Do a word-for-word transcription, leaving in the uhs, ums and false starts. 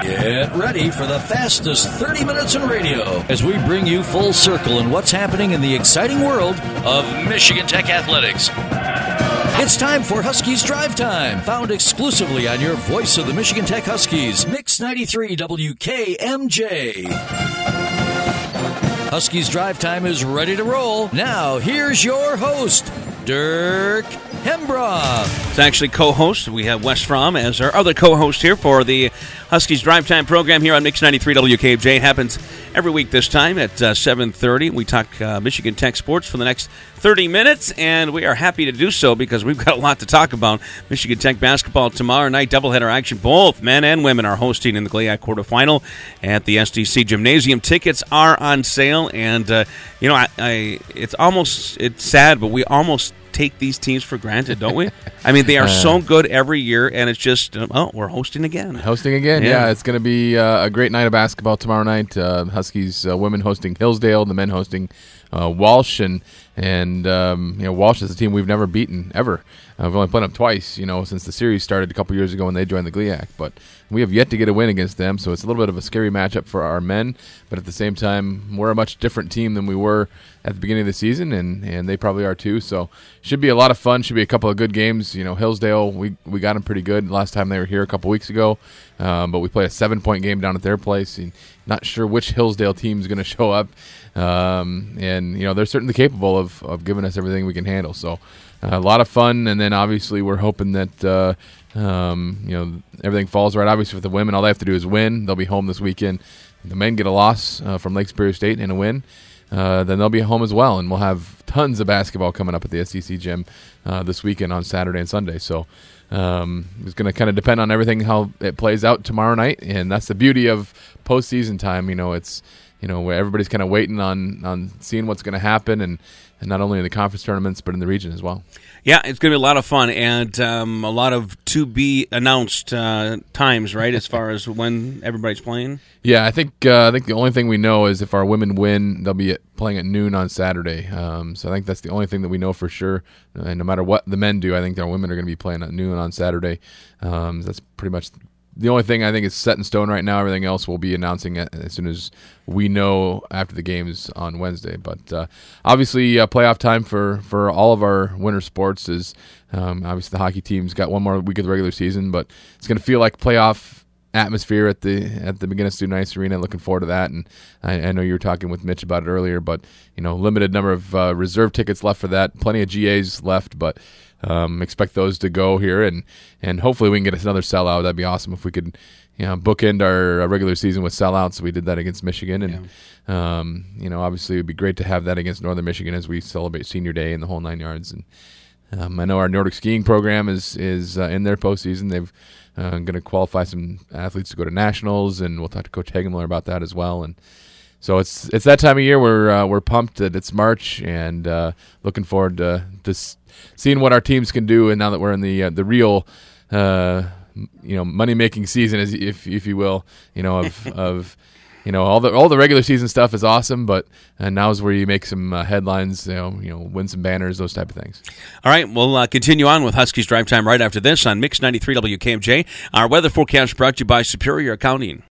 Get ready for the fastest thirty minutes in radio as we bring you full circle in what's happening in the exciting world of Michigan Tech athletics. It's time for Huskies Drive Time, found exclusively on your voice of the Michigan Tech Huskies, Mix ninety-three W K M J. Huskies Drive Time is ready to roll. Now, here's your host, Dirk Hembroff. It's actually co-host. We have Wes Fromm as our other co-host here for the Huskies Drive Time program here on Mix ninety-three W K J. It happens every week this time at uh, seven thirty. We talk uh, Michigan Tech sports for the next thirty minutes, and we are happy to do so because we've got a lot to talk about. Michigan Tech basketball tomorrow night, doubleheader action. Both men and women are hosting in the GLIAC quarterfinal at the S D C Gymnasium. Tickets are on sale, and uh, you know, I, I it's almost it's sad, but we almost take these teams for granted, don't we? I mean, they are uh, so good every year, and it's just, oh, we're hosting again. Hosting again, yeah. yeah it's going to be uh, a great night of basketball tomorrow night. Uh, Huskies uh, women hosting Hillsdale, the men hosting uh, Walsh, and and um, you know, Walsh is a team we've never beaten ever. Uh, we've only played them twice, you know, since the series started a couple years ago when they joined the GLIAC, but we have yet to get a win against them, so it's a little bit of a scary matchup for our men, but at the same time, we're a much different team than we were at the beginning of the season, and, and they probably are too, so should be a lot of fun, should be a couple of good games. You know, Hillsdale, we, we got them pretty good last time they were here a couple weeks ago, um, but we played a seven-point game down at their place, and not sure which Hillsdale team is going to show up, um, and, you know, they're certainly capable of, of giving us everything we can handle, so uh, a lot of fun, and then obviously we're hoping that uh, um, you know, everything falls right. Obviously for the women, all they have to do is win. They'll be home this weekend. The men get a loss uh, from Lake Superior State and a win, uh, then they'll be home as well, and we'll have tons of basketball coming up at the S D C gym uh, this weekend on Saturday and Sunday, so um, it's going to kind of depend on everything, how it plays out tomorrow night, and that's the beauty of postseason time. You know, it's, you know, where everybody's kind of waiting on, on seeing what's going to happen, and, and not only in the conference tournaments, but in the region as well. Yeah, it's going to be a lot of fun, and um, a lot of to-be-announced uh, times, right, as far as when everybody's playing? Yeah, I think uh, I think the only thing we know is if our women win, they'll be at, playing at noon on Saturday. Um, so I think that's the only thing that we know for sure. And no matter what the men do, I think our women are going to be playing at noon on Saturday. Um, that's pretty much the only thing I think is set in stone right now. Everything else we'll be announcing as soon as we know after the games on Wednesday. But uh, obviously, uh, playoff time for, for all of our winter sports is um, obviously the hockey team's got one more week of the regular season, but it's going to feel like playoff atmosphere at the at the McGinnis Student Ice Arena. Looking forward to that, and I, I know you were talking with Mitch about it earlier, but you know, limited number of uh, reserve tickets left for that. Plenty of G As left, but um, expect those to go here, and and hopefully we can get another sellout. That'd be awesome if we could, you know, bookend our, our regular season with sellouts. We did that against Michigan, and yeah. um, you know, obviously it'd be great to have that against Northern Michigan as we celebrate Senior Day and the whole nine yards. And um, I know our Nordic skiing program is is uh, in their postseason. They've uh, going to qualify some athletes to go to nationals, and we'll talk to Coach Hagemiller about that as well. And so it's it's that time of year where uh, we're pumped that it's March, and uh, looking forward to just seeing what our teams can do. And now that we're in the uh, the real uh, you know, money making season, as if if you will, you know, of of you know, all the all the regular season stuff is awesome, but uh, now is where you make some uh, headlines, you know, you know, win some banners, those type of things. All right, we'll uh, continue on with Huskies Drive Time right after this on Mix ninety-three W K M J. Our weather forecast brought to you by Superior Accounting.